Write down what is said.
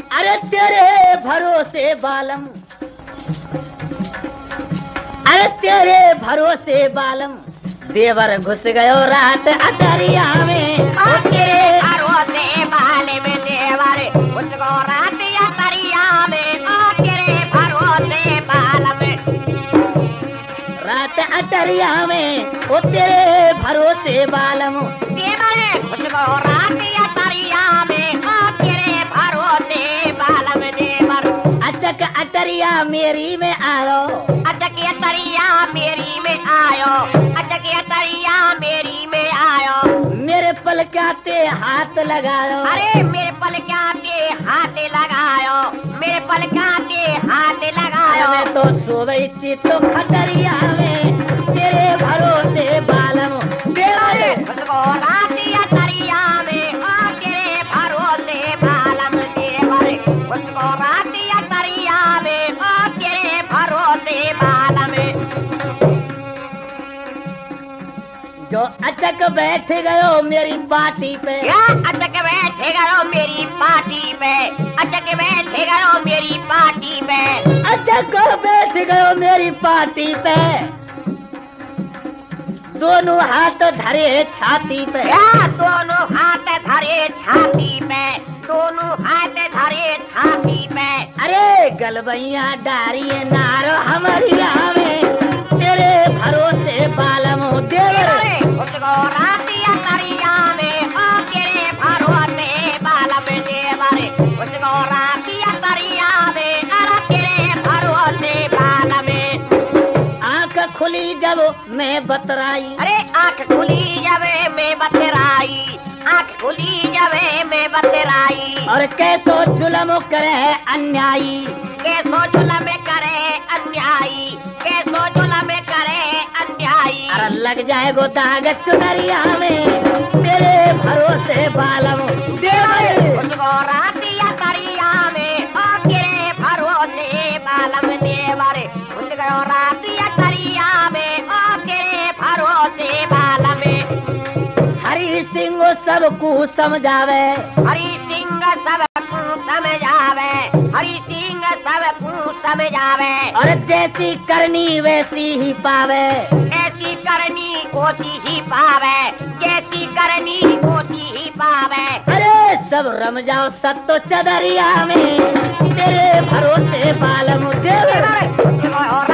अरे तेरे भरोसे बालम, अरे तेरे भरोसे बालम, देवर घुस गयो रात अटरिया में। तेरे भरोसे बाले में देवर घुस गयो रात अटरिया में। तेरे भरोसे बाल में रात अटरिया में, ओ तेरे भरोसे बालम, देवर घुस गयो रात अटरिया में। तेरे भरोसे बाल में देवर अटक अटरिया मेरी में आयो, अटक अटरिया मेरी में आयो। अटक अटरिया मेरी में आयो। मेरे पलकाते हाथ लगायो। अरे मेरे पलकाते हाथ लगायो। मेरे पलकाते हाथ लगायो। मैं तो सोई थी तो खटरिया में, तेरे भरोसे बालम, देवर घुस गयो रात अटरिया में। तेरे भरोसे बालम देवर घुस गयो रात अटरिया में। तेरे भरोसे बाल में जो अटक बैठ गयो मेरी पार्टी पे। अटक बैठे गयो मेरी पार्टी पे। अटक बैठे गयो मेरी पार्टी पे। अटक बैठ गयो मेरी पार्टी पे, दोनों हाथ धरे छाती पे। दोनों हाथ धरे छाती पे। दोनों हाथ धरे छाती पे। अरे गलबैया डारी नारो हमारी में, तेरे भरोसे बालम देवर घुस गयो रात अटरिया में। तेरे भरोसे बाल में देवर घुस गयो रात अटरिया में। तेरे भरोसे बाल में आंख खुली जब मैं बतराई। अरे आँख खुली जावे मैं बतराई। आँख खुली जावे मैं बतराई। और कैसो जुलम करे अन्यायी, कैसो जुलम करे अन्यायी। कैसो जुलम करे अन्यायी। अरे लग जाए गो दाग चुनरिया में, तेरे भरोसे बालम देवर घुस गयो रात अटरिया में। तेरे भरोसे बालम देवर घुस गयो रात अटरिया में। तेरे भरोसे बाल में हरि सिंह सबको समझावे। हरि सिंह सबको समझावे। हरि सिंह सबको समझावे। और जैसी करनी वैसी ही पावे। ऐसी करनी होती ही पावे। जैसी करनी होती ही पावे। अरे सब रम जाओ सत्तो चदरिया में, तेरे भरोसे बालम देवर और